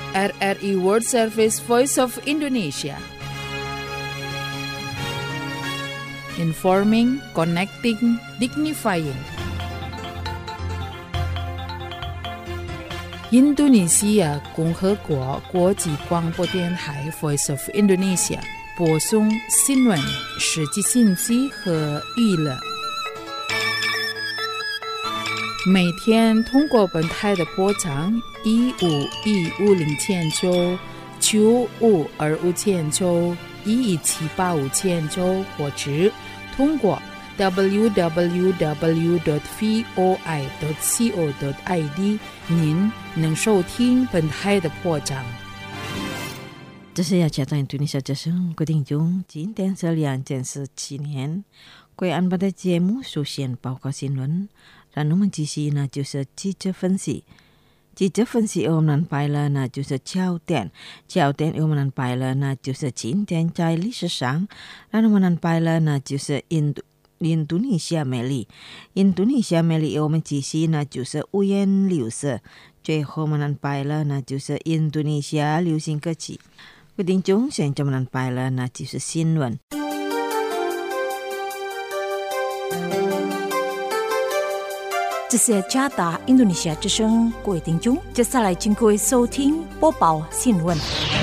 RRI World Service Voice of Indonesia. Informing, connecting, dignifying. Indonesia 共和国国际广播电台 Voice of Indonesia 播送新闻、实际信息和娱乐。每天通过本台的波长1515000兆、9525000兆、1178500兆，或者通过 www.voi.co.id 您能收听本台的播章。 这是要讲到印度尼西亚之声郭定中，今天是2017年，贵安排的节目首先报告新闻，然后我们继续呢就是记者分析。记者分析我们拍了呢就是焦点我们拍了呢就是今天在历史上，然后我们拍了呢就是印度尼西亚魅力我们继续呢就是五颜六色，最后我们拍了呢就是印度尼西亚流行歌曲。郭定中现在我们拍了呢就是新闻。 这是加达印度尼西亚之声，各位听众，接下来请各位收听播报新闻。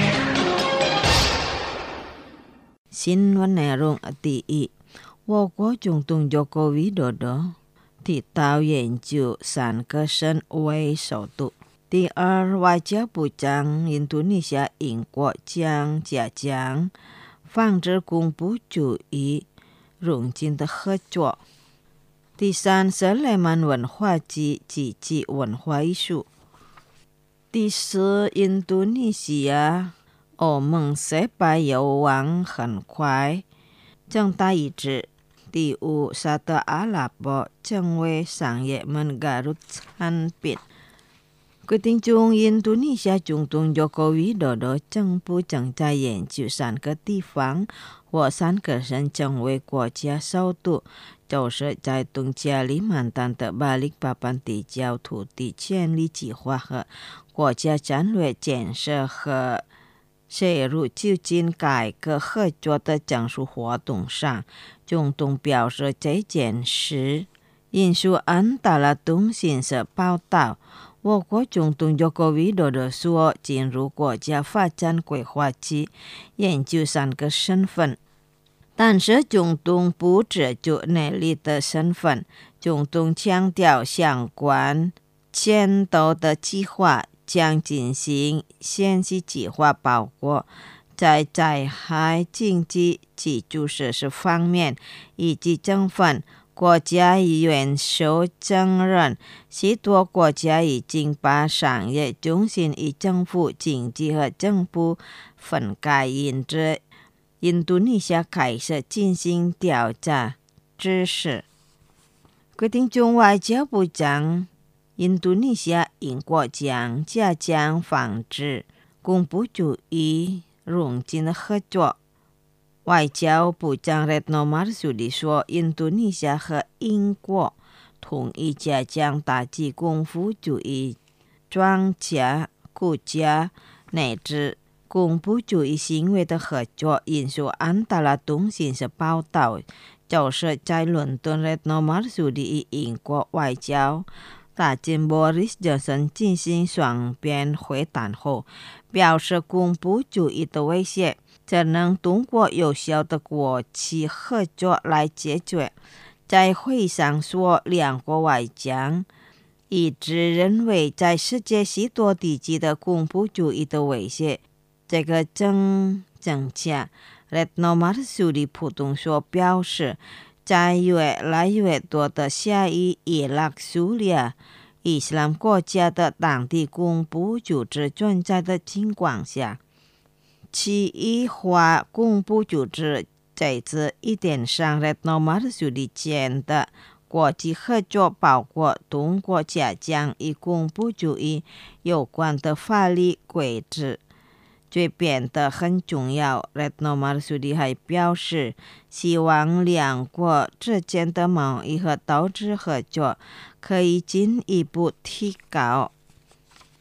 新闻内容第一，我国总统Joko Widodo提到研究3个省为首都。第二，外交部长印度尼西亚英国将加强防止恐怖主义融进的合作。第三，是雷曼文化及积极文化艺术。第四，印度尼西亚欧盟失败有望很快正大一致。第五，沙特阿拉伯成为商业menggarut产品。决定中，印度尼西亚总统Joko Widodo政府正在研究3个地方或3个省成为国家首都，就是在东加里曼丹的Balikpapan地交土地建立计划和国家战略建设和涉入就近改革合作的讲述活动上，总统表示这件事引述安达拉通讯社报道，我国总统Joko Widodo说，进入国家发展规划期，研究3个身份。但是总统不只就内力的身份，总统强调相关前头的计划将进行先期计划，包括在灾害经济基础设施方面以及政府国家元首承认，许多国家已经把商业中心与政府经济和政府分开，因此印度尼西亚开始进行调查指示。决定中，外交部长印度尼西亚英国将加强防止恐怖主义融进的合作。外交部长 Retno Marsudi 说，印度尼西亚和英国同意加强打击恐怖主义庄家、国家乃至恐怖主义行为的合作。引述安达拉通讯社报道，就是在伦敦 Retno Marsudi 与英国外交大臣 Boris Johnson 进行双边会谈后，表示恐怖主义的威胁只能通过有效的国际合作来解决。在会上说，两国外长一致认为，在世界许多地区的恐怖主义的威胁这个正增加。Retno Marsudi 普通说表示，在越来越多的下于伊拉克、叙利亚伊斯兰国家的当地恐怖组织存在的情况下，区域化恐怖组织在这一点上 Retno Marsudi 建的国际合作包括通过加强与恐怖主义有关的法律规则，这变得很重要。 Retno Marsudi 还表示，希望两国之间的贸易和投资合作可以进一步提高。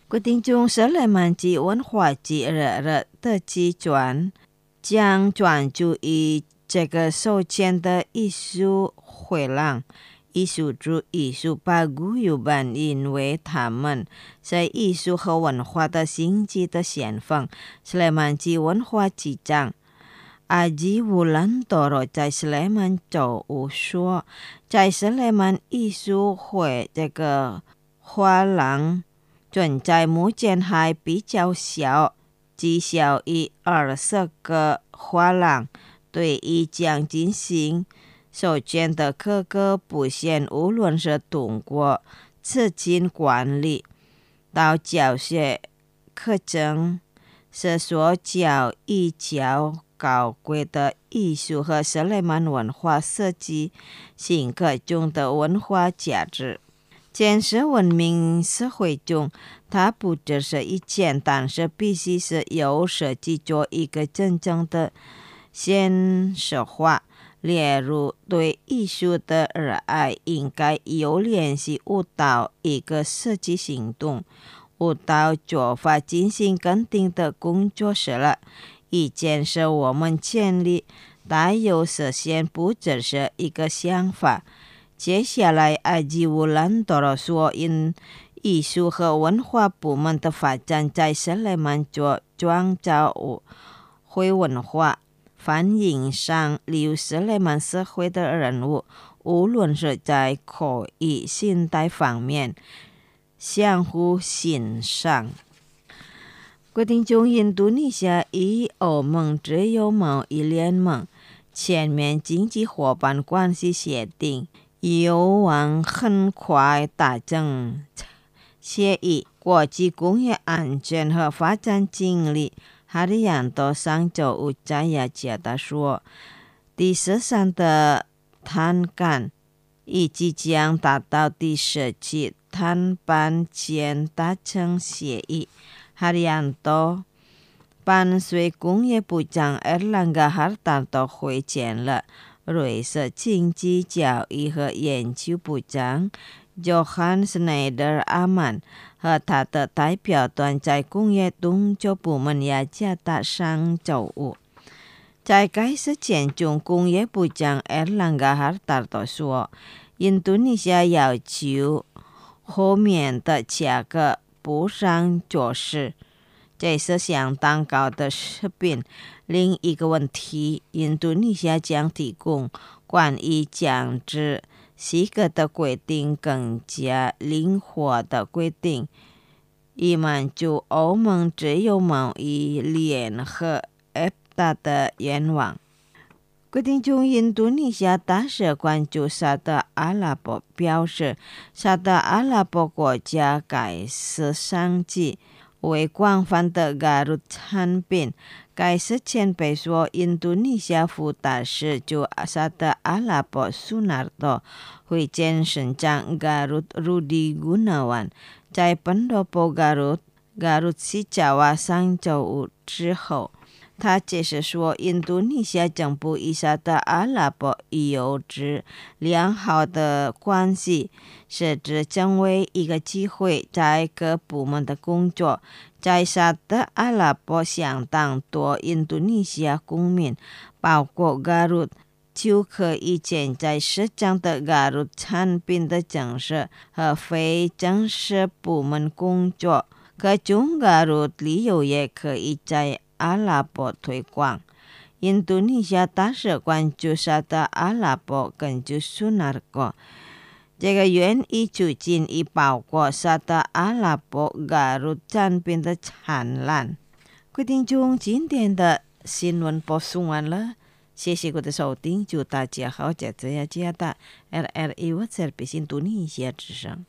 决定中斯莱曼及文化及人的机转，将专注于这个受建的艺术回廊。艺术主艺术把古有版因为他们是艺术和文化的星际的先锋。斯莱曼及文化机长阿吉乌兰多罗在斯莱曼州说，在斯莱曼艺术会这个画廊存在目前还比较小，只小于20个画廊，对于将进行首建的各个部县，无论是通过资金管理到教学课程，是所教育较高贵的艺术和斯莱曼文化设计性格中的文化价值。建设文明社会中，它不只是一件，但是必须是由设计做一个真正的现实化。例如，对艺术的热爱应该有联系舞蹈一个设计行动。舞蹈做法进行肯定的工作室了，以建设我们建立，但有实现不只是一个想法。接下来，阿吉乌兰多罗说，因艺术和文化部门的发展在斯莱曼州创造会文化反映上流斯莱曼社会的人物，无论是在口语现代方面相互欣赏。决定中印度尼西亚与欧盟自由贸易联盟全面经济伙伴关系协定有望很快达成协议。国际工业安全和发展经理哈里亚多上周五在雅加达说，第13的谈判已即将达到第10期谈判前达成协议。哈里亚多伴随工业部长埃尔兰加哈达多会见了瑞士经济教育和研究部长Johan Schneider-Aman 和他的代表团在工业动作部门雅加达上周五。在该事件中，工业部长埃尔兰加哈达多说，印度尼西亚要求后面的价格不上做事，这是相当高的水平。另一个问题，印度尼西亚将提供关于降至西格的规定更加灵活的规定，以满足欧盟自由贸易联合 EFTA 的愿望。决定中，印度尼西亚大使关注沙特阿拉伯表示，沙特阿拉伯国家该是商机为广泛的加入产品。该事前辈说，印度尼西亚副大使就沙特阿拉伯苏纳多会见省长加入Rudy Gunawan，在本多波加入西爪哇上周五之后。他解释说，印度尼西亚政府与沙特阿拉伯有着良好的关系，使之成为一个机会在各部门的工作。在沙特阿拉伯相当多印度尼西亚公民，包括加入就可以建在市场的加入产品的正式和非正式部门工作，各种加入理由也可以在阿拉伯推广。印度尼西亚大使关注沙特阿拉伯根据苏纳国，这个愿意促进以包括沙特阿拉伯加入产品的灿烂。决定中今天的新闻播送完了，谢谢各位的收听，祝大家好，在这雅加达 RRI 我是北印度尼西亚之声。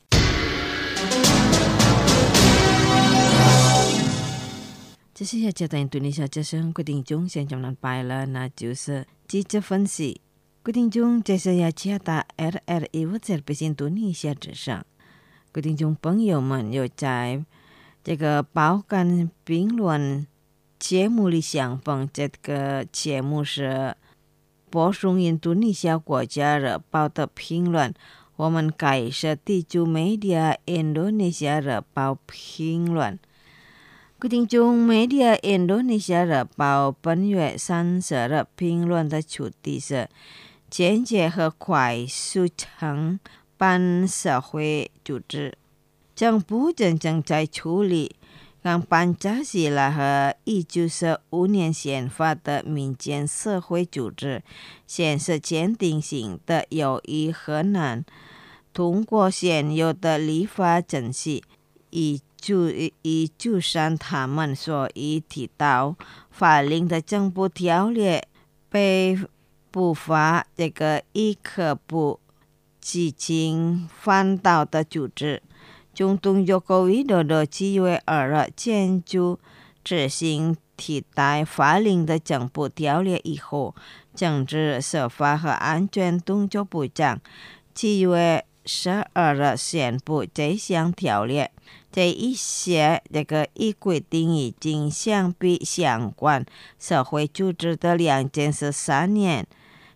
这是雅加达印度尼西亚之声，决定中现在拜了，那就是记者分析。决定中这是雅加达 RRI 我是北印度尼西亚之声。决定中朋友们有在这个报刊评论节目里相逢，这个节目是播送印度尼西亚国家日报的评论， 我们改设地主 Media Indonesia 日报评论。各位听众 Media Indonesia 日报本月30日评论的主题是简洁和快速承办社会组织。政府正在处理跟班加西拉和1945年宪法的民间社会组织现实坚定性的有意和难通过现有的立法程序以就像他们所提到法令的政府条例被不法这个一刻不激进反倒的组织。总统Joko Widodo7月2日签署执行替代法令的政府条例以后，政治、司法和安全工作部长7月12日宣布这项条例。这一些规定已经相比相关社会组织的2013年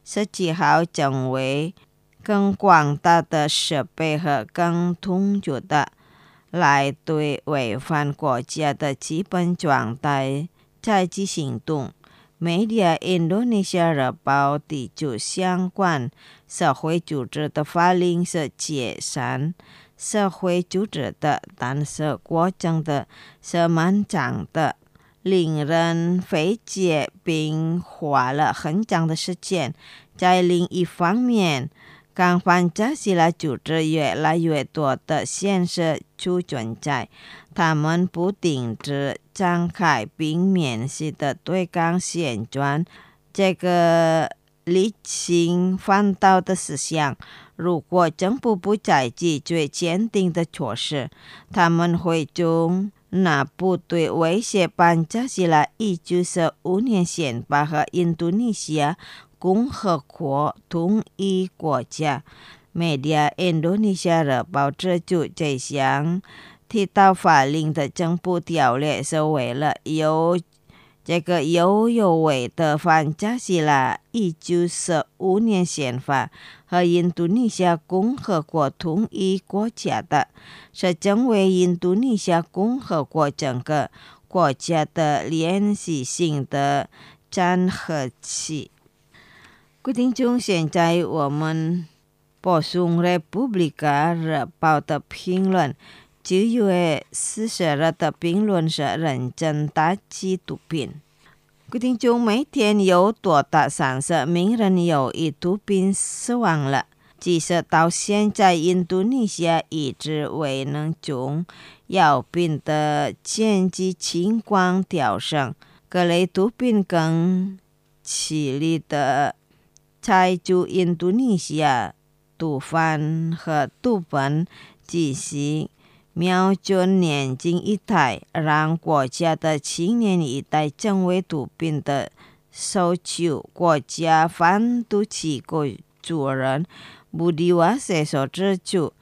17号成为更广大的设备和更统一的来对违反国家的基本状态采取行动。Media Indonesia 日报提出相关社会组织的法令是解散社会组织的，但是过程的是漫长的，令人费解并花了很长的时间。在另一方面，跟班加西拉组织越来越多的现实就存在，他们不停地展开并面试的对抗现状这个理性反倒的思想。如果政府不采取最坚定的措施，他们会用那部对威胁班加西拉1945年宪法和印度尼西亚共和国统一国家。Media Indonesia 日报指出，这项替代法令的政府条例是为了有违的班加西拉1945年宪法和印度尼西亚共和国统一国家的，是成为印度尼西亚共和国整个国家的连续性的粘合器。各位听众，现在我们播送 Republika 日报的评论。9月40日的评论是认真打击毒品。各位听众，每天有多达30名人由于毒品死亡了。即使到现在，印度尼西亚一直未能从药品的经济情况调整。各类毒品更激烈的采取印度尼西亚毒贩和毒品进行瞄准年轻一代，让国家的青年一代成为毒品的首囚。国家反毒机构主任Budi Waseso指出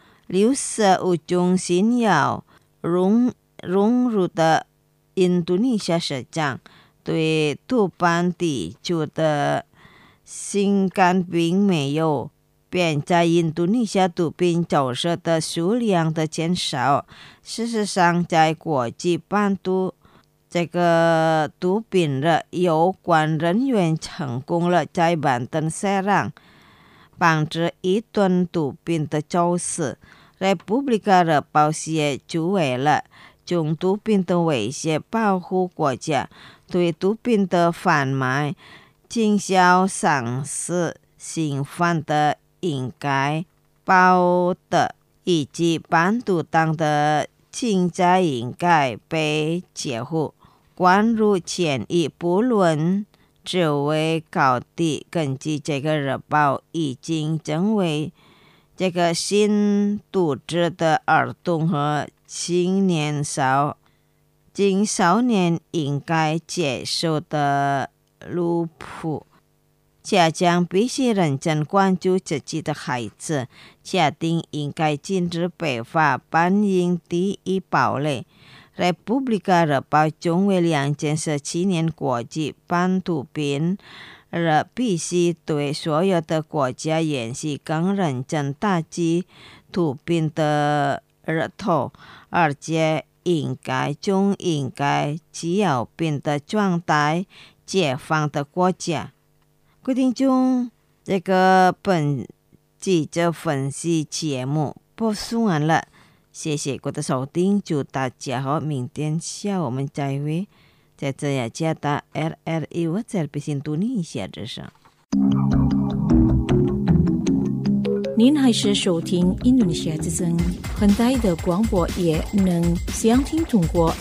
，65种新药融入的印度尼西亚市场，对毒品地区的新冠并没有便在印度尼西亚毒品走私的数量的减少。事实上，在国际贩毒毒品的有关人员成功了在板凳上防止1吨毒品的走私。Republika 日报写就为了从毒品的威胁保护国家，对毒品的贩卖、经销商是侵犯的应该报的，以及贩毒党的经济应该被解护。关于前一不论职位高低，根据这个日报已经成为这个新组织的儿童和青少年应该接受的路谱。家长必须认真关注自己的孩子，家庭应该禁止非法贩运第一堡垒。Republika 日报中为2017年国际反毒品而必须对所有的国家演习更认真打击毒品的源头，而且应该只有病的状态解放的国家。各位听众，这个本期的分析节目播送完了，谢谢各位的收听，祝大家好，明天下午我们再会。在这雅加达 RRI 我在北京印度尼西亚之声。 您还是收听印度尼西亚之声，很大的广播也能详听通过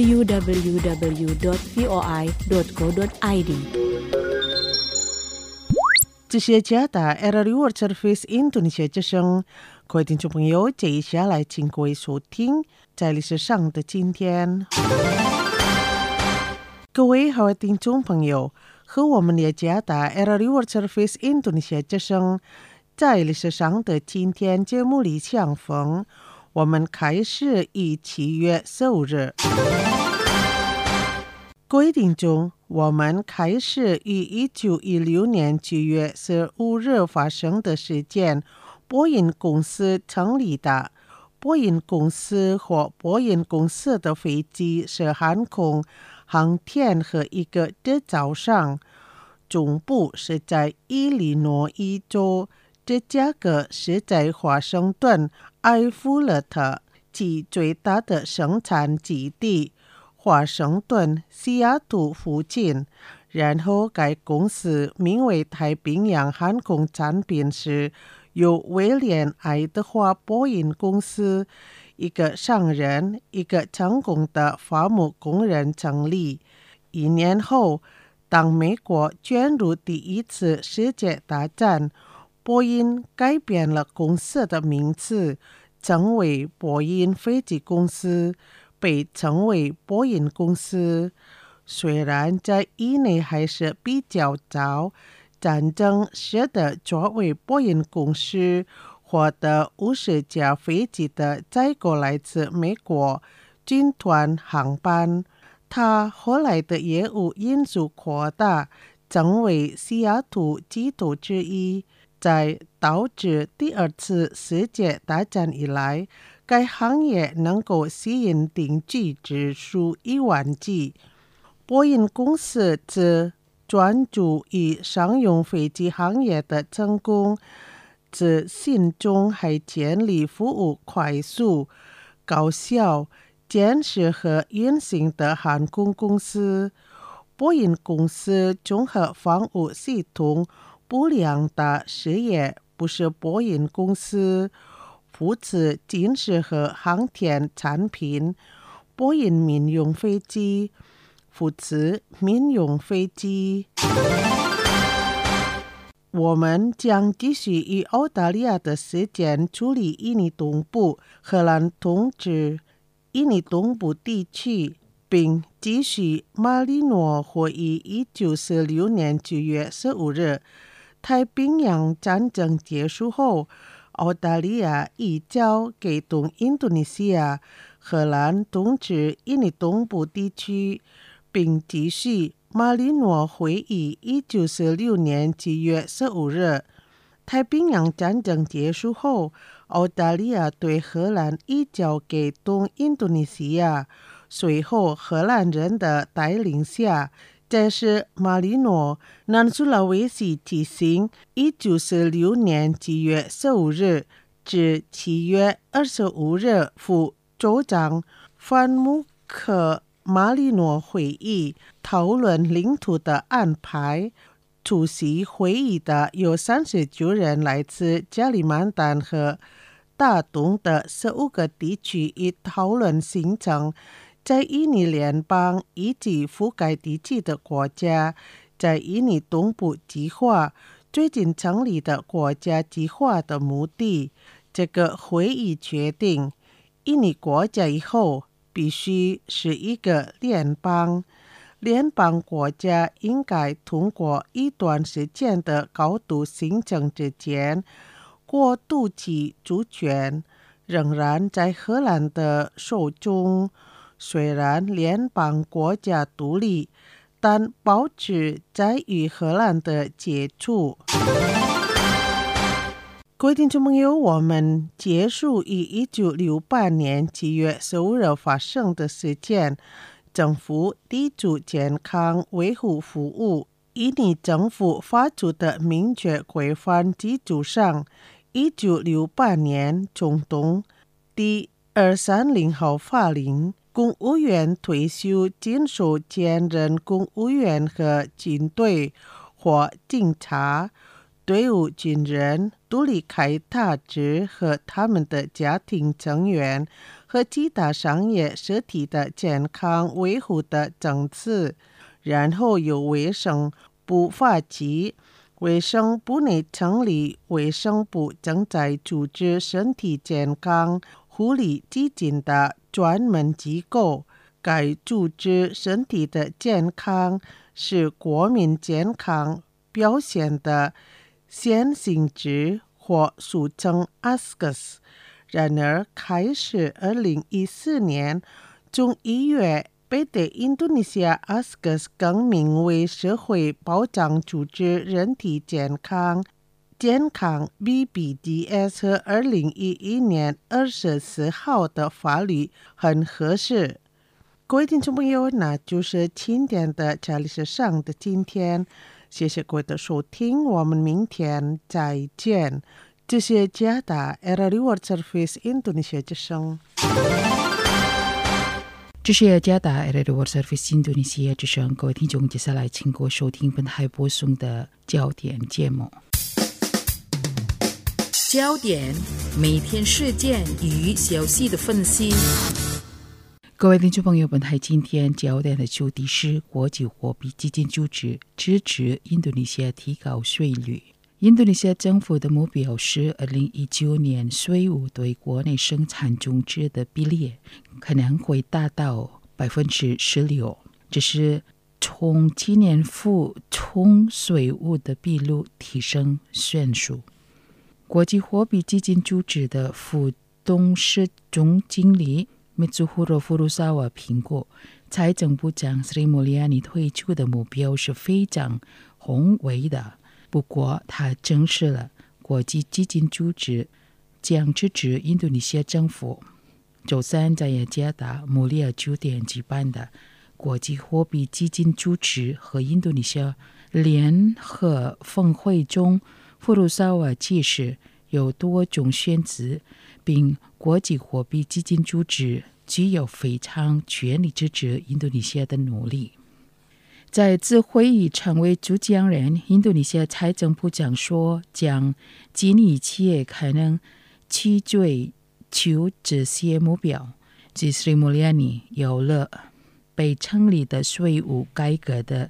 www.voi.co.id。 这是加达 RRI World Service 印度尼西亚之声，各位听众朋友，接下来请各位收听在历史上的今天。各位好，听众朋友，和我们的加达 RRI World Service 印度尼西亚之声在历史上的今天节目里相逢，我们开始于7月15日。各位听众，我们开始于1916年9月15日发生的事件，波音公司成立的。波音公司和波音公司的飞机是航空航天和一个制造商，总部是在伊利诺伊州，芝加哥是在华盛顿埃弗勒特，其最大的生产基地华盛顿西雅图附近。然后该公司名为太平洋航空产品时，由威廉·爱德华·波音公司一个商人，一个成功的伐木工人成立。1年后，当美国卷入第一次世界大战，波音改变了公司的名字，成为波音飞机公司，被称为波音公司。虽然在一内还是比较早，战争使得作为波音公司获得50架飞机的载购来自美国军团航班。他后来的业务因素扩大，成为西雅图基督之一。在导致第二次世界大战以来，该行业能够吸引定居指数1万计。波音公司自专注于商用飞机行业的成功，自信中还建立服务快速、高效、坚实和运行的航空公司。波音公司综合防务系统不良的事业不是波音公司，负责军事和航天产品。波音民用飞机负责民用飞机。我们将继续以澳大利亚的时间处理印尼东部、荷兰统治印尼东部地区，并继续马里诺会议1946年9月15日。太平洋战争结束后，澳大利亚移交给东印度尼西亚，荷兰统治印尼东部地区，并继续马里诺会议1946年9月15日。太平洋战争结束后，澳大利亚对荷兰移交给东印度尼西亚，随后荷兰人的带领下，这是马里诺南苏拉威西提醒1946年9月15日至7月25日副州长范姆克马里诺会议讨论领土的安排。出席会议的有39人来自加里曼丹和大东的15个地区，以讨论形成在印尼联邦以及覆盖地区的国家在印尼东部计划最近成立的国家计划的目的。这个会议决定，印尼国家以后必须是一个联邦。联邦国家应该通过一段时间的高度行政之间，过渡其主权仍然在荷兰的手中。虽然联邦国家独立， 但保持在与荷兰的接触。各位听众朋友，我们结束于1968年7月15日发生的事件。政府地主健康维护服务以你政府发出的明确规范基础上，1968年中东第230号法令，公务员退休金属兼任公务员和军队或警察队伍军人独立开发者和他们的家庭成员和其他商业实体的健康维护的政策，然后由卫生部发起。卫生部内成立卫生部正在组织身体健康护理基金的专门机构。该组织身体的健康是国民健康表现的先行值，或俗称 ASKS。 然而开始2014年从1月被的印度尼西亚 ASKS 更名为社会保障组织人体健康 BBDS 和2011年24号的法律很合适。各位听众朋友，那就是今天的查理时尚的今天，谢谢各位的收听，我们明天再见。这是加达 RRI World Service Indonesia 之声。 这是加达 RRI World Service Indonesia 之声，各位听众，接下来请各位收听本台播送的焦点节目。焦点，每天事件与消息的分析。各位听众朋友，本台今天焦点的主题是国际货币基金组织支持印度尼西亚提高税率。印度尼西亚政府的目标是2019年税务对国内生产总值的比例可能会达到16%，这是从今年付从税务的比率提升迅速。国际货币基金组织的副董事总经理Mitsuhiro Furusawa 评估，财政部长 Sri Mulyani 推出的目标是非常宏伟的。不过，他证实了国际基金组织将支持印度尼西亚政府。周三在雅加达穆里亚酒店举办的国际货币基金组织和印度尼西亚联合峰会中，富鲁萨瓦解释有多种选择，并国际货币基金组织具有非常全力支持印度尼西亚的努力。在此会议成为主讲人，印度尼西亚财政部长说，将尽一切可能去追求这些目标。自Sri Mulyani 有了被成立的税务改革的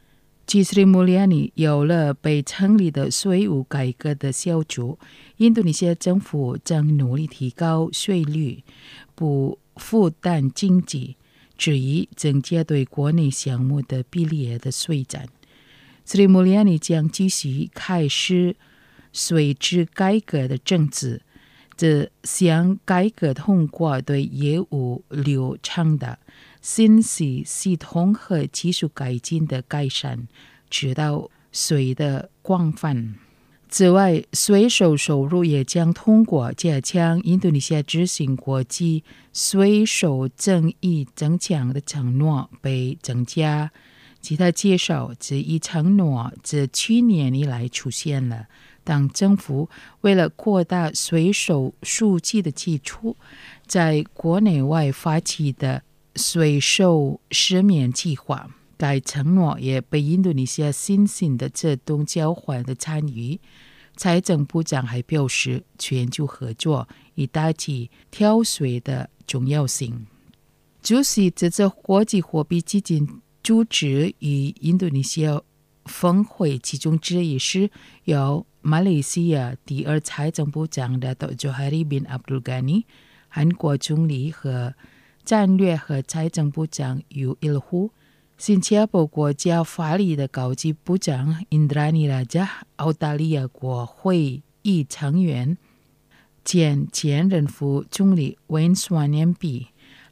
小组，印度尼西亚政府正努力提高税率，不负担经济，至于增加对国内项目的比例的税占。Sri Mulyani 将继续开始税制改革的政策。这项改革通过对业务流程的信息系统和技术改进的改善，直到税的广泛。此外，税收收入也将通过加强印度尼西亚执行国际税收正义增强的承诺被增加。其他介绍，这一承诺自去年以来出现了。当政府为了扩大税收数据的基础，在国内外发起的税收失眠计划，该承诺也被印度尼西亚新兴的自动交换的参与。财政部长还表示，全球合作以打击跳税的重要性。主席这次国际货币基金组织与印度尼西亚峰会其中之一是由马来西亚第二财政部长Dato' Johari bin Abdul Ghani、韩国总理和战略和财政部长Yul Ilhu、新加坡国家法理的高级部长Indrani Raja、澳大利亚国会议成员前任副总理Wayne Swan MP、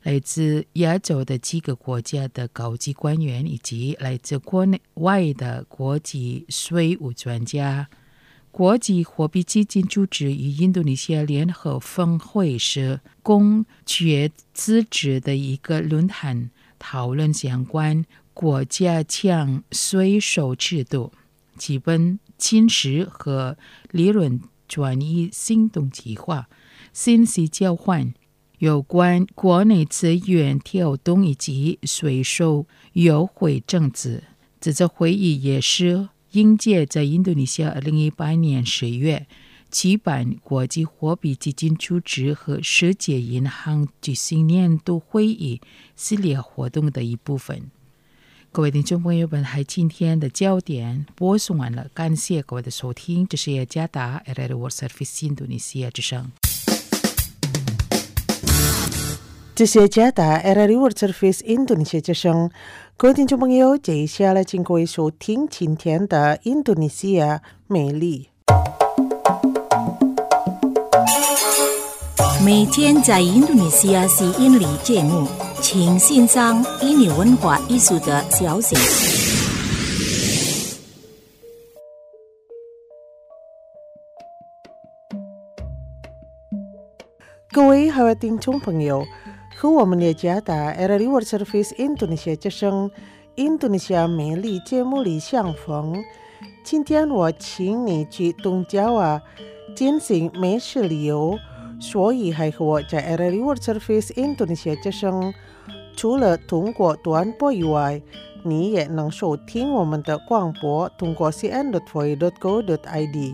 来自亚洲的几个国家的高级官员，以及来自国内外的国际税务专家。国际货币基金组织与印度尼西亚联合峰会是公决资质的一个论坛，讨论相关国家强税收制度、基本侵蚀和理论转移行动计划、信息交换、有关国内资源调动以及税收优惠政策。这次会议也是应届在印度尼西亚2018年10月举办国际货币基金组织和世界银行举行年度会议系列活动的一部分。各位听众朋友们，今天的焦点播送完了，感谢各位的收听，这是雅加达 RRI World Service 印度尼西亚之声。 这是雅加达 RRI World Service 印度尼西亚之声。各位听众朋友，接下来请各位收听今天的印度尼西亚美丽。 每天在印度尼西亚是印尼节目，请欣赏印尼文化艺术的消息。 各位好的听众朋友，和我们雅加达 RRI World Service 印度尼西亚之声印度尼西亚美丽节目里相逢。今天我请你去东加瓦进行美食旅游，所以还和我在 RRI World Service 印度尼西亚之声，除了通过短波以外，你也能收听我们的广播，通过 cn.voi.go.id。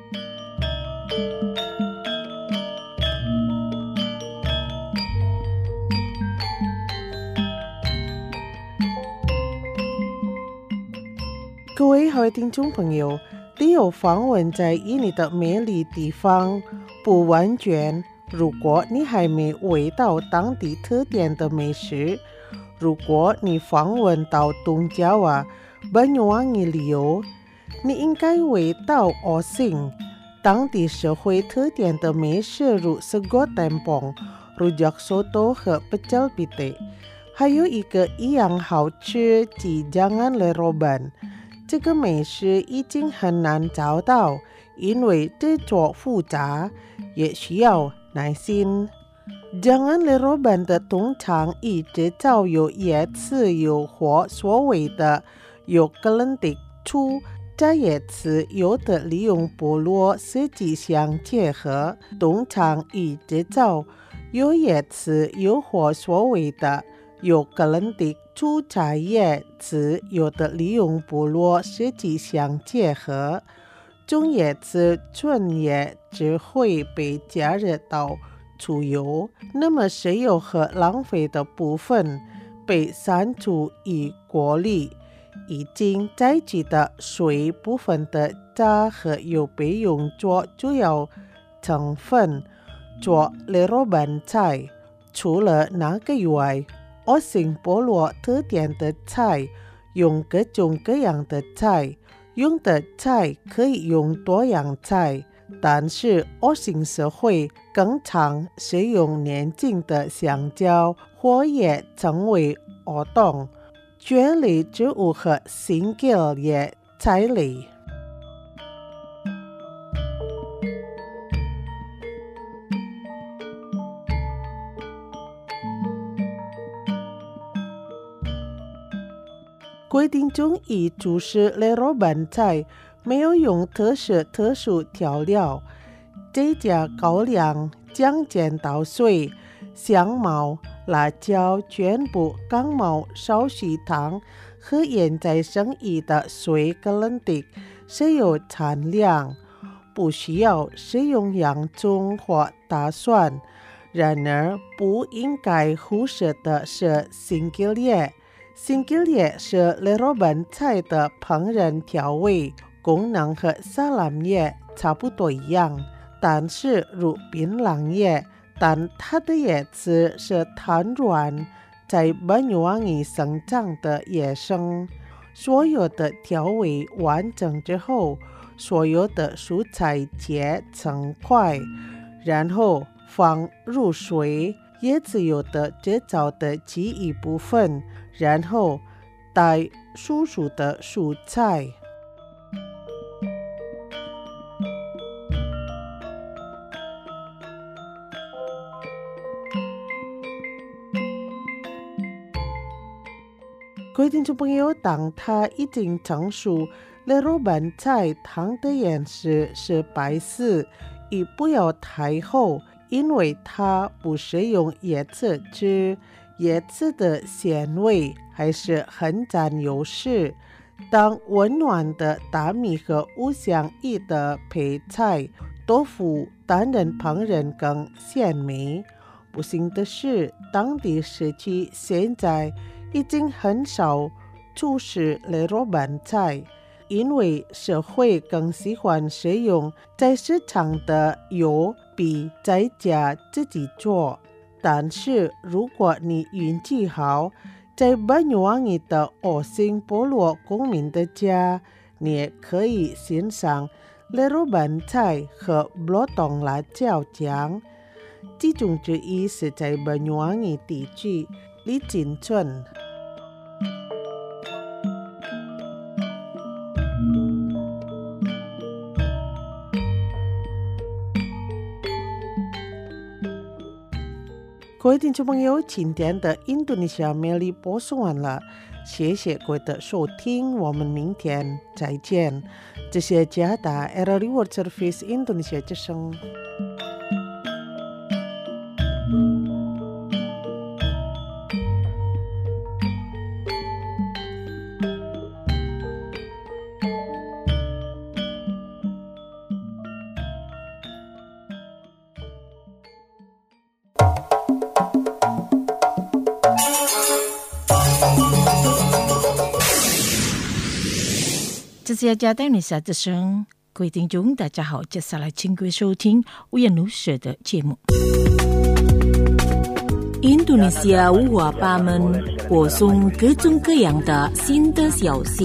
各位好的听众朋友，你有访问在印尼的美丽地方不完全，如果你还没味到当地特点的美食，如果你访问到东加瓦Banyuwangi旅游，你应该味到我信当地社会特点的美食，如sego tempong、rujak soto 和pecel pite，还有一个一样好吃鸡jangan leroban。这个美食已经很难找到，因为制作复杂，也需要耐心。jangan leroban 的通常以制造有椰子油或所谓的有gelentik醋，在椰子油的利用菠萝设计相结合，通常以制造有椰子油或所谓的有gelentik醋在椰子油的利用菠萝设计相结合，中椰子纯椰只会被加热到出油，那么石油和浪费的部分被删除于锅里，已经在制的水部分的渣和油被用作主要成分做leroban菜。除了那个以外，我信部落特点的菜用各种各样的菜，用的菜可以用多样菜，但是我信社会更常使用年轻的香蕉，或也成为活动蕨类植物和新叶叶菜类。规定中以主食leroban菜没有用特殊调料，再加高粱、姜、尖稻穗、香茅、辣椒、全部刚毛、少许糖和腌在生意的水gelentik是有产量，不需要使用洋葱或大蒜。然而不应该忽视的是single叶。single叶是leroban菜的烹饪调味，功能和沙朗叶差不多一样，但是如槟榔叶，但它的叶子是瘫软在Banyuwangi生长的野生。所有的调味完成之后，所有的蔬菜切成块，然后放入水椰子油的制造的其一部分，然后带叔叔的蔬菜。各位听众朋友，当它已经成熟，腊肉拌菜汤的颜色是白色，也不要太厚，因为它不是用椰子汁，椰子的鲜味还是很占优势。当温暖的大米和五香叶的配菜，豆腐担任烹饪更鲜美。不幸的是，当地时期现在已经很少出食腊肉拌菜，因为社会更喜欢使用在市场的油比在家自己做。但是如果你运气好，在班尼尼的欧星部落公民的家，你也可以欣赏腊肉拌菜和罗东辣椒酱。其中之一是在班尼尼地区李金村。各位听众朋友，今天的印度尼西亚美丽播送完了，谢谢各位的收听，我们明天再见。这是加达 RRI World Service 印度尼西亚之声。 这是加拿大下之声，各位听众大家好，接下来请各位收听乌言鲁舍的节目。印度尼西亚五花八门，播送各种各样的新的消息。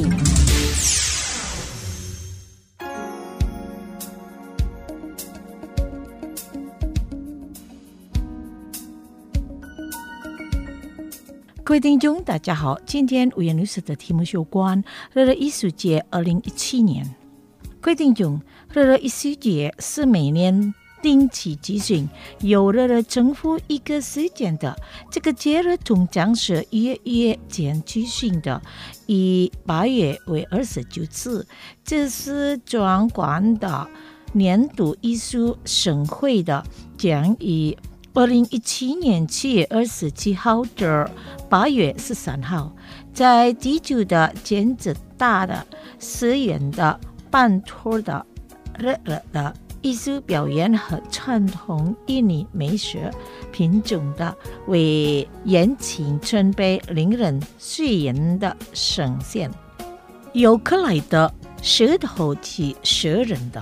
各位听众大家好，今天乌言鲁舍的题目有关热热艺术节2017年。各位听众，热热艺术节是每年定期举行，由热热政府一个时间的。这个节日通常是1月间举行的，以8月为29次。这是壮观的年度艺术盛会的，将以2017年7月27号至8月13号，在地球的尖子大的寺院的办托的热热的艺术表演和传统印尼美食品种的为延庆准备令人醉人的呈现，游客来的舌头去舌人的。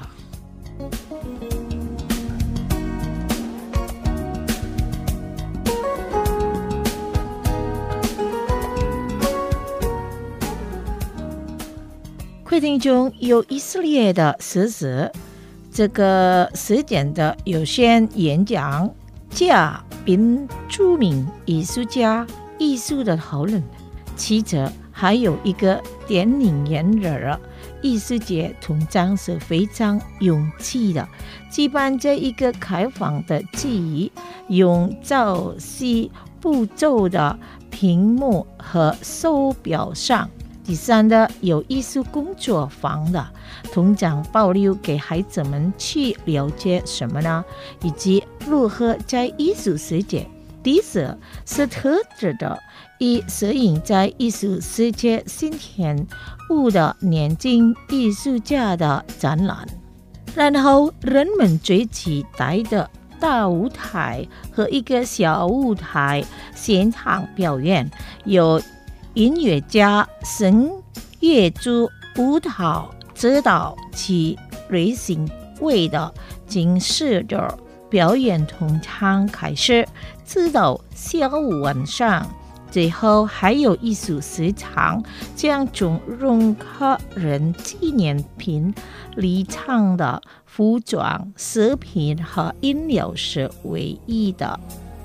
会听中有以色列的狮子，这个时间的有限演讲嘉宾著名艺术家艺术的讨论，其次还有一个电影演人。艺术节通常是非常拥挤的，举办在一个开放的记忆用照戏步骤的屏幕和手表上。第三的有艺术工作坊的，通常保留给孩子们去了解什么呢，以及如何在艺术世界。第四是特制的以摄影在艺术世界新天物的年轻艺术家的展览，然后人们最期待的大舞台和一个小舞台现场表演，有音乐家、声乐组、舞蹈指导及瑞行会的警示的表演通常开始，直到下午晚上。最后还有艺术市场，将中容客人纪念品、礼场的服装、食品和饮料是唯一的。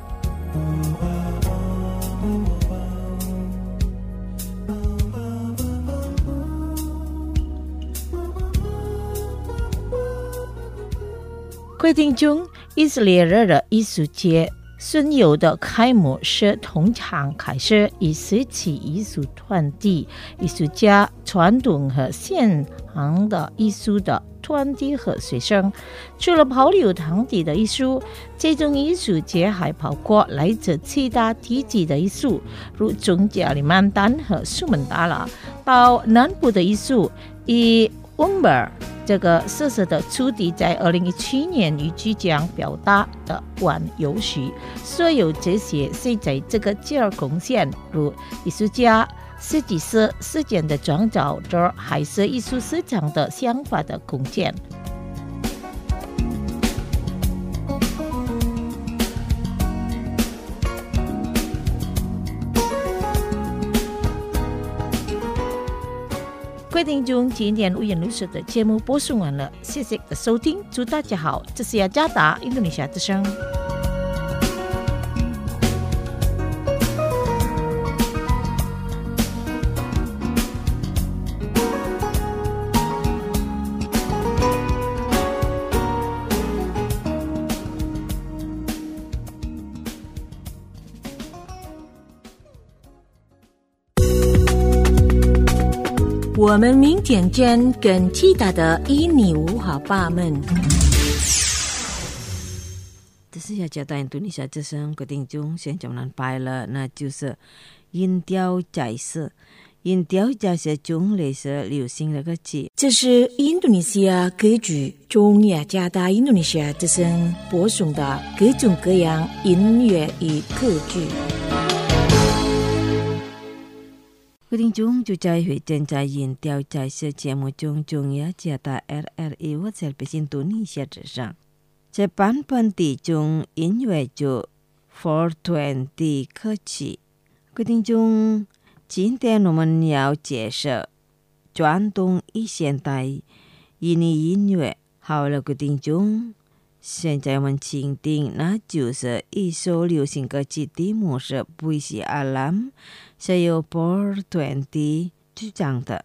各位听众，以色列人的艺术节顺游的开幕式通常开始以实体艺术团体、艺术家、传统和现行的艺术的团体和学生。除了保留当地的艺术，这种艺术节还包括来自其他地区的艺术，如中加里曼丹和苏门答腊，到南部的艺术，以温布尔这个设施的初地在2017年与即将表达的玩游戏，所有这些是在这个节儿贡献，如艺术家、设计师、事件的创造者，还是艺术市场的想法的贡献。各位听众，今天五颜六色的节目播送完了，谢谢的收听，祝大家好，这是雅加达印度尼西亚之声。我们明天见，跟其他的以你无法罢门。 这是雅加达印度尼西亚之声，各位听众，现在我们拜了，那就是音调解释。音调解释中类似流行的歌曲。 这是印度尼西亚歌剧中雅加达印度尼西亚之声播送的各种各样音乐与歌剧。 各位听众，就在会正在音调解释节目中，中雅加达 RRI 我在印度尼西亚之上。在版本地中音乐就420歌曲。各位听众，今天我们要介绍传统与现代印尼音乐。好了，各位听众，现在我们倾听那就是一首流行歌曲，题目是 Puisi Alam， 是由 420主唱的。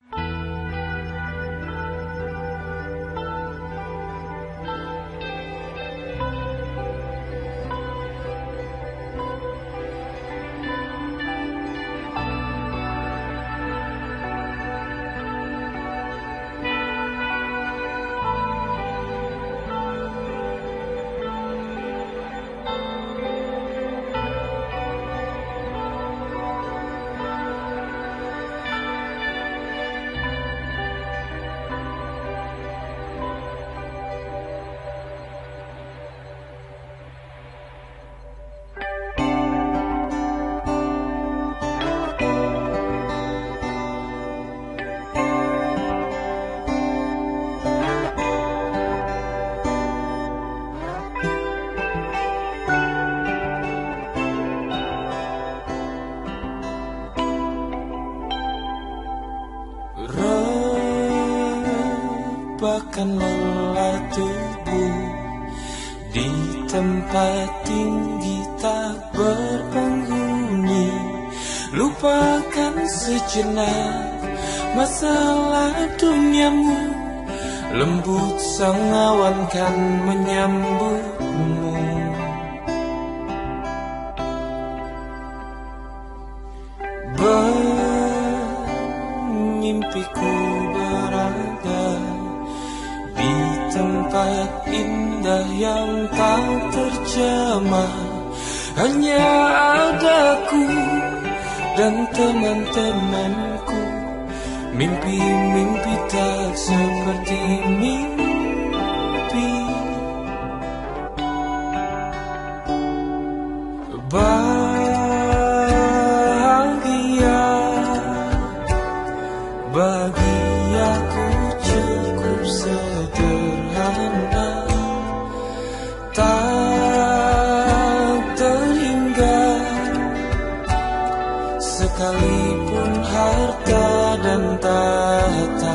Rebakan lelah tubuh di tempat tinggi tak berpenghuni. Lupakan sejenak masalah duniamu. Lembut sang awan kan menyambutmu. Bermimpiku berada di tempat indah yang tak terjemah. Hanya adaku dan teman-temanku. Mimpi-mimpi tak seperti mimpi. Bahagia bagi aku cukup sederhana, tak terhingga sekalipun harta dan tahta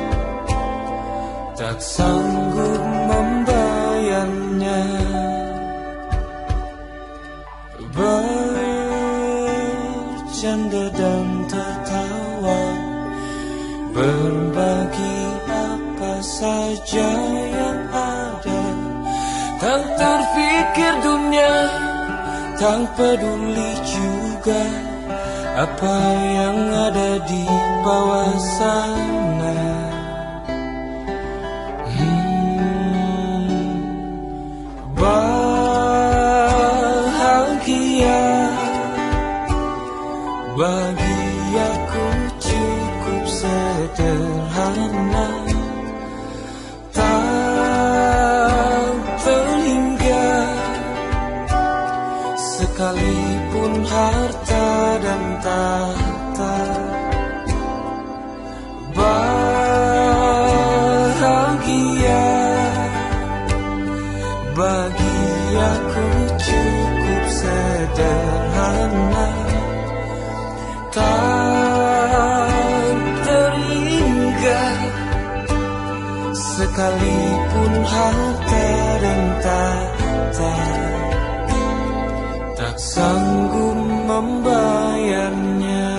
tak sanggup membayarnya. bercanda dan tertawa, berbagi apa saja yang ada. Tak terfikir dunia, tak peduli juga apa yang ada di bawah sana. Bahagia bagi aku cukup sederhana, tak terhingga sekalipun harta dan tahta. Bahagia bagi aku cukup sederhana, tak terhingga sekalipun harta dan tahta, tak sanggup membayarnya.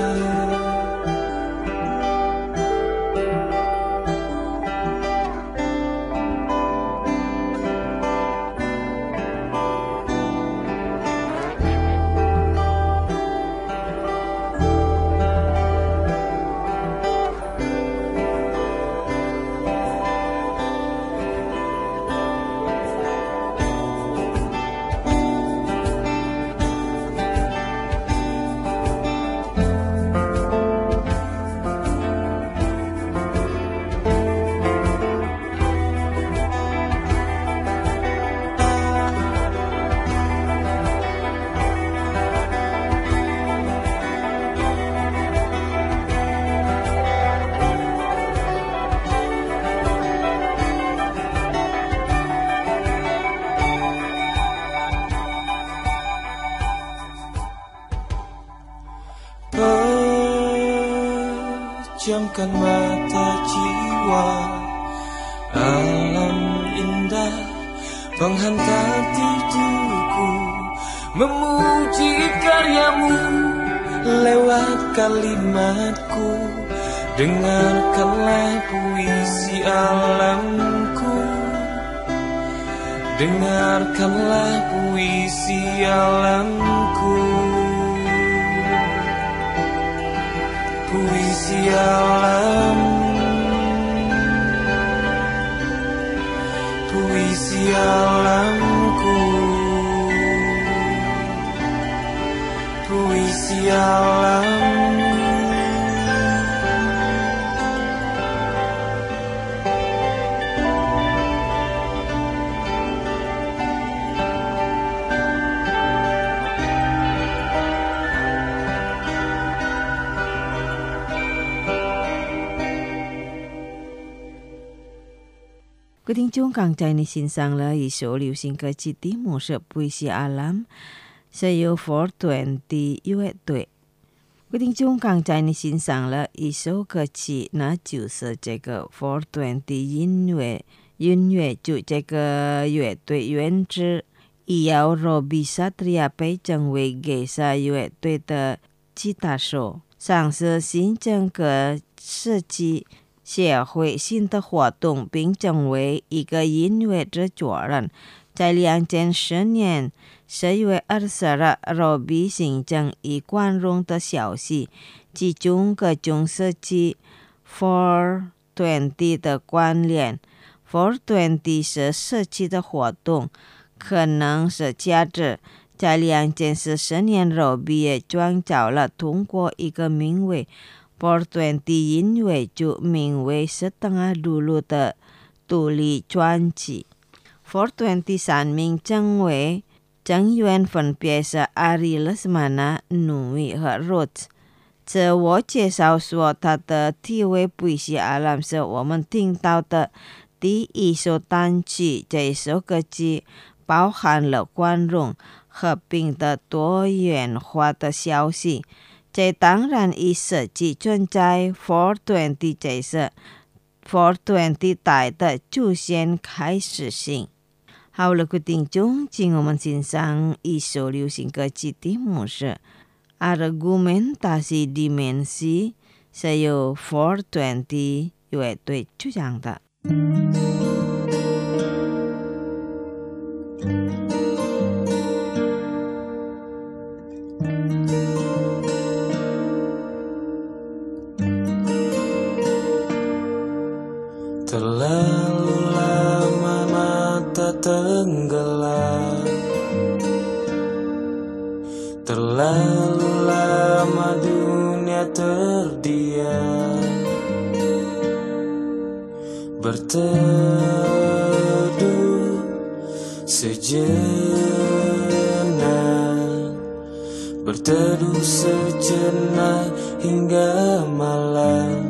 Pejamkan mata jiwa, alam indah penghantar tidurku, memuji karyamu lewat kalimatku. Dengarkanlah puisi alamku, dengarkanlah puisi alamku. Puisi alam, puisi alamku, puisi alam. 各位听众刚才你欣赏了一首流行歌曲，题目是《Puisi Alam》，是由 420乐队。各位听众刚才你欣赏了一首歌曲，那就是这个420音乐就这个乐队原之以由 Robby Satria 被称为给萨乐队的吉他手，尝试新整个设计协会新的活动，并成为一个音乐制作人。在2010年10月20日 ，Robby 新增以光荣的消息，其中各种设计420的关联。420是设计的活动，可能是假日。在2014年 ，Robby 也创造了通过一个名为420音乐就名为Setengah Dulu的独立专辑。420名成为成员分别是 Ari Lesmana、Nui 和 Roots。自我介绍说，他的题为《Puisi Alam》是我们听到的第一首单曲。这首歌曲包含了光荣、和平的多元化的消息。这当然以设计存在420这是420代的出现开始性。好了，各位听众，请我们欣赏一首流行歌曲，题目是 argumentasi dimensi是由420乐队主讲的。 Terlalu lama mata tenggelam, terlalu lama dunia terdiam, berteduh sejenak, berteduh sejenak hingga malam.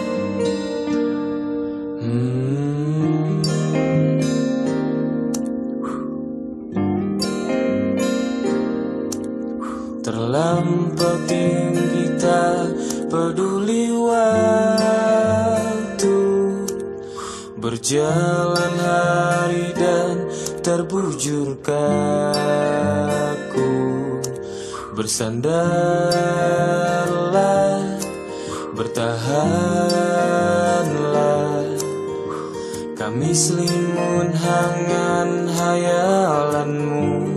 Terlampau tinggi tak peduli waktu, berjalan hari dan terbujur kaku. Bersandarlah, bertahanlah, kami selimun hangat hayalanmu.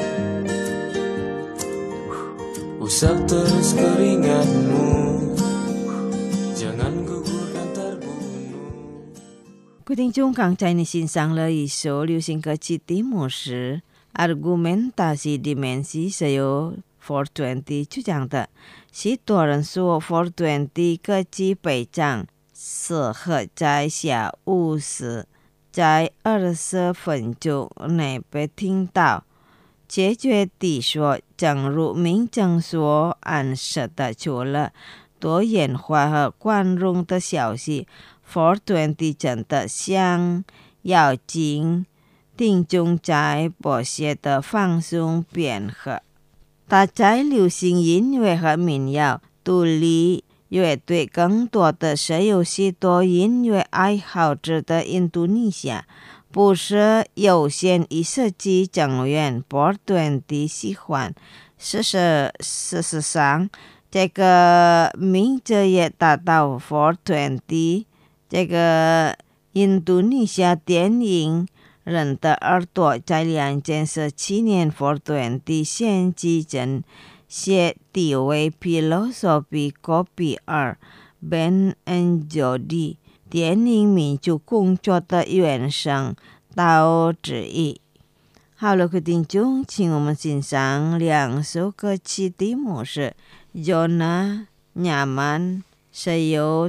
Usap terus keringatmu, jangan gugur dan terbunuh。 各位听众，刚才你欣赏了一首流行歌曲题目是 Argumentasi Dimensi 是由420主讲的。许多人说420歌曲被唱适合在下午时在20分钟内被听到。解决地说，正如名称所暗示的，除了多元化和宽容的消息，420真的想要尽听众在某些的放松变化。他在流行音乐和民谣、独立乐队更多的是有许多音乐爱好者的印度尼西亚。不是有限一世纪成员420喜欢，事实上，这个名字也达到420这个印度尼西亚电影人的耳朵。在2017年420先基真写地位 Philosophy Copy 2 Ben and Jody电影民主工作的原声道之一。好了，各位听众，请我们欣赏两首歌曲，题目是 Zona Nyaman 是由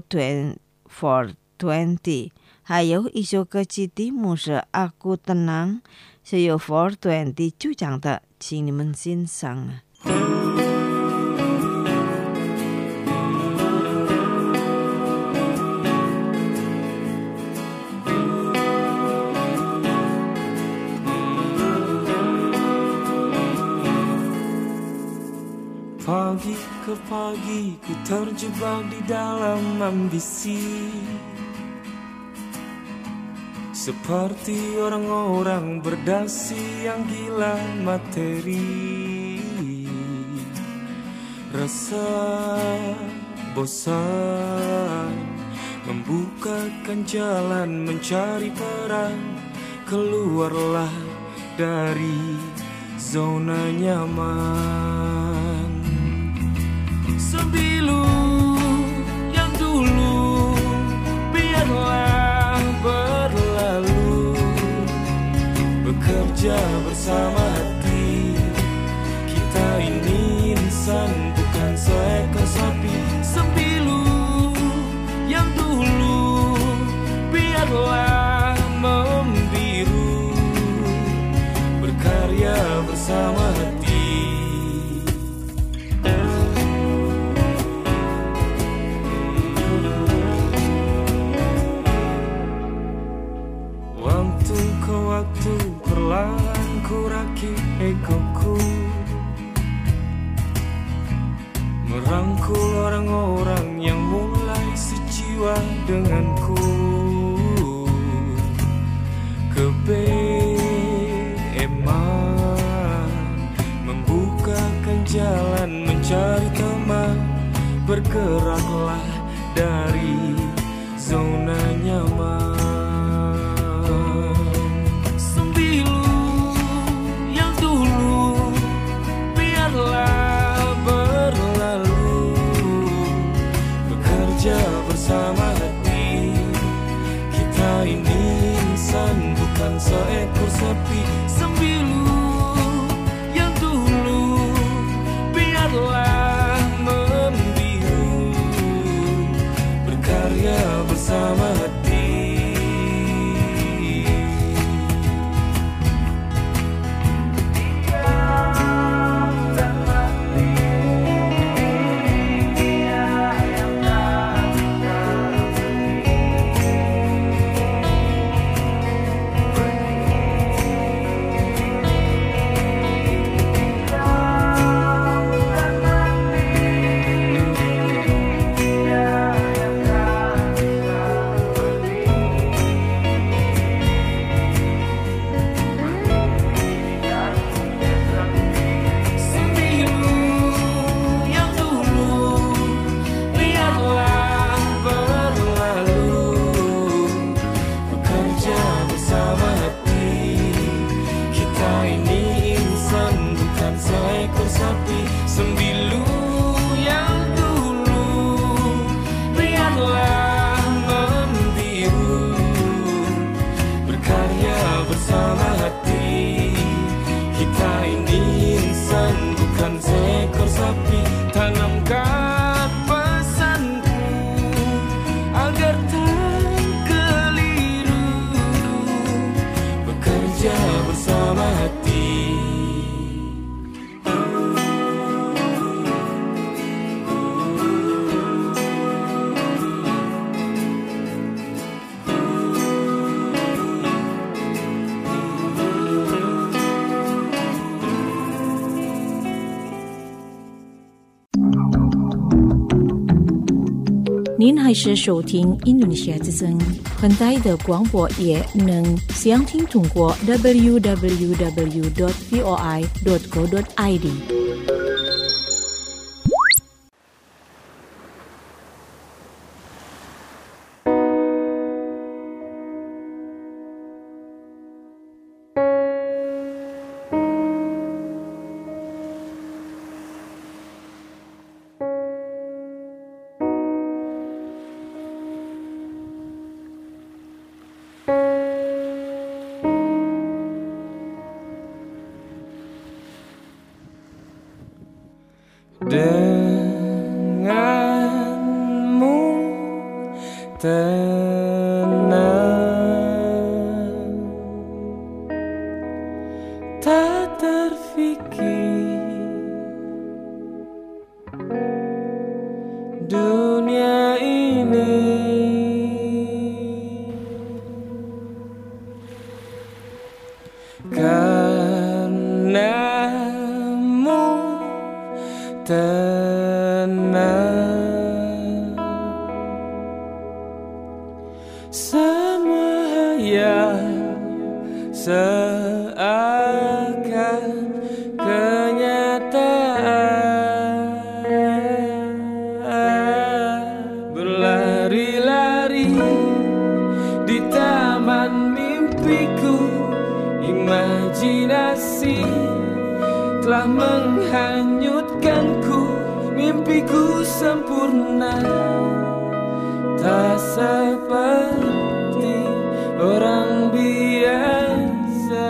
420，还有一首歌曲题目是 Aku Tenang 是由420主讲的，请你们欣赏。 Pagi ke pagi ku terjebak di dalam ambisi, seperti orang-orang berdasi yang gila materi. Rasa bosan membukakan jalan mencari peran, keluarlah dari zona nyaman. Sembilu yang dulu biarlah berlalu, bekerja bersama hati. Kita ini insan bukan seekor sapi. Sembilu yang dulu biarlah membiru, berkarya bersama hati. Waktu perlahan ku rakit egoku, merangkul orang-orang yang mulai sejiwa denganku. Kebeeman membukakan jalan mencari cari teman, bergeraklah dari zona nyaman. Sembilu yang dulu biarlah berlalu, bekerja bersama hati. Kita ini insan, bukan seekor sapi. Sembilu yang dulu biarlah membiru, berkarya bersama hati. Sembilu yang dulu biarlah membiru, berkarya bersama hati. Kita ini insan, bukan seekor sapi. Tanamkan pesanku agar tak keliru, bekerja bersama hati. 您还是收听印度尼西亚之声，很大的广播也能详听通过 www.voi.co.id。 Denganmu tenang, tak terfikir dunia ini. Karenamu tenang, semua yang seakan kenyataan, berlari-lari di taman mimpiku. Imajinasi telah menghanyutkanku, mimpiku sempurna, tak seperti orang biasa.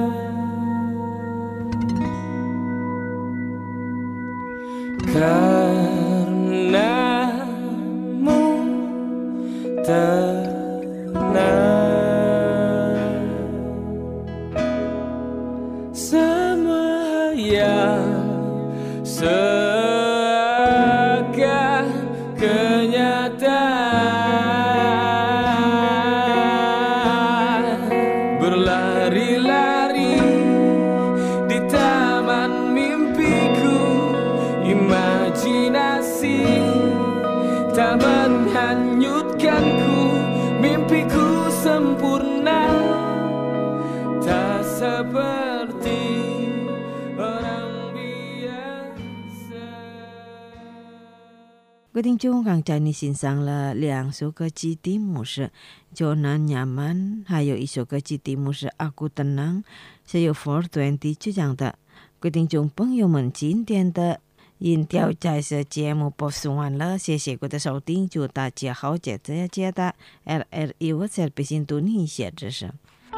Karenamu tenang, semua yang seakan kenyataan, berlari-lari di taman mimpiku. Imajinasi tak menghanyutkanku, mimpiku sempurna, tak seperti orang biasa. Quyết định chung càng trái ni xin sang là liang số cơ chi tim mu se Jonan nyaman hayo iso cơ chi tim mu se aku tenang sayo 420 chu jang da quyết định chung朋友们今天的音调在这节目播送完了，谢谢各位的收听，祝大家好节日节的 RRI 我在北京读你写知识。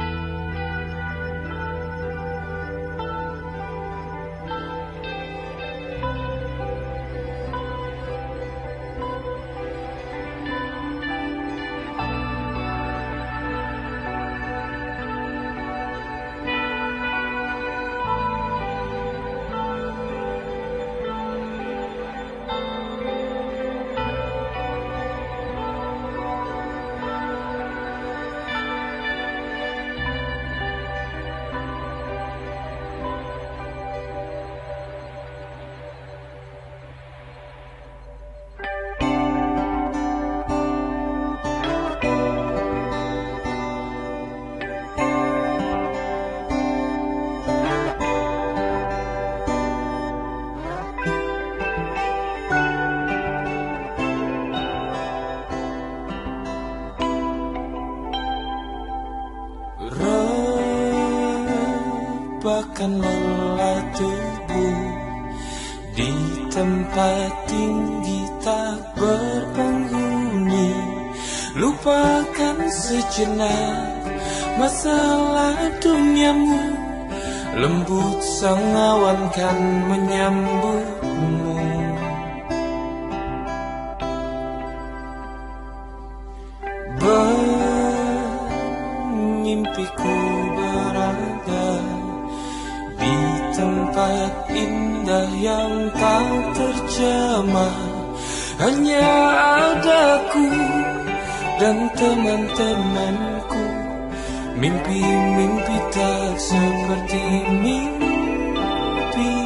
Rebakan lelah tubuh di tempat tinggi tak berpenghuni. Lupakan sejenak masalah duniamu. Lembut sang awan kan menyambutmu. Mimpiku berada di tempat indah yang tak terjamah. Hanya adaku dan teman-temanku. Mimpi-mimpi tak seperti mimpi.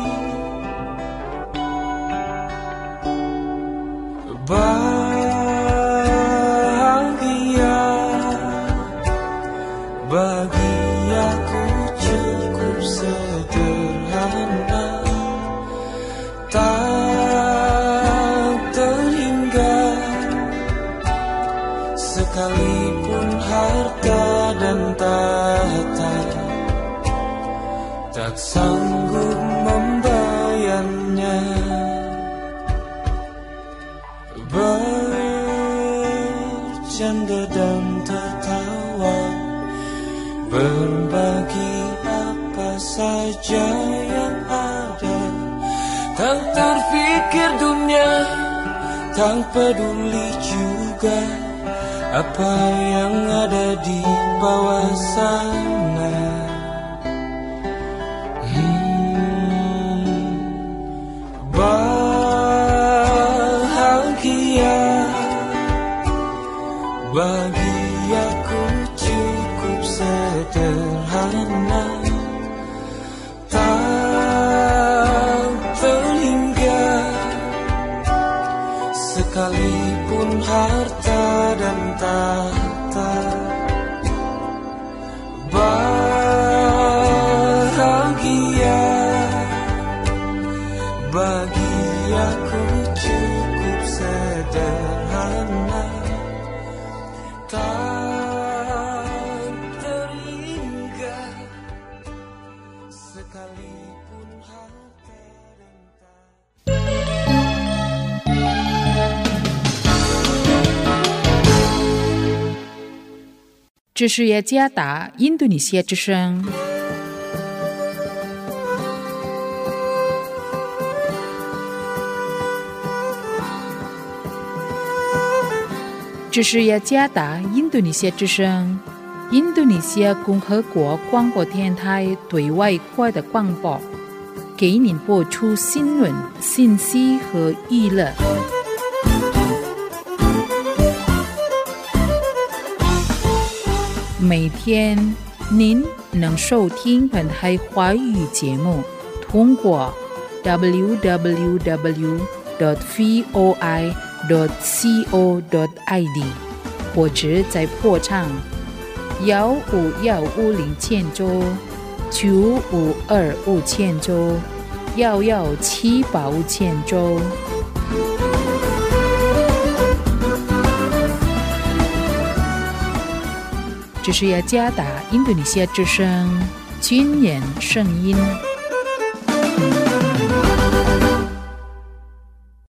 Bagi aku cukup sederhana, tak terhingga sekalipun harta dan tahta, tak sanggup membayarnya. Bercanda dan tertawa, berbagi apa saja yang ada, tak terfikir dunia, tak peduli juga apa yang ada di bawah sana. Bahagia bagi aku cukup sederhana, tak terhingga sekalipun harta dan tahta. Bahagia bagi aku cukup sederhana, tak terhingga sekalipun harta dan tahta. 这是耶加达印度尼西亚之声。这是耶加达印度尼西亚之声，印度尼西亚共和国广播电台对外国的广播，给您播出新闻、信息和娱乐。每天您能收听本台华语节目，通过 www.voi.co.id 或者在破唱15150千州9525千州11785千州。 这是雅加达印度尼西亚之声军言声音。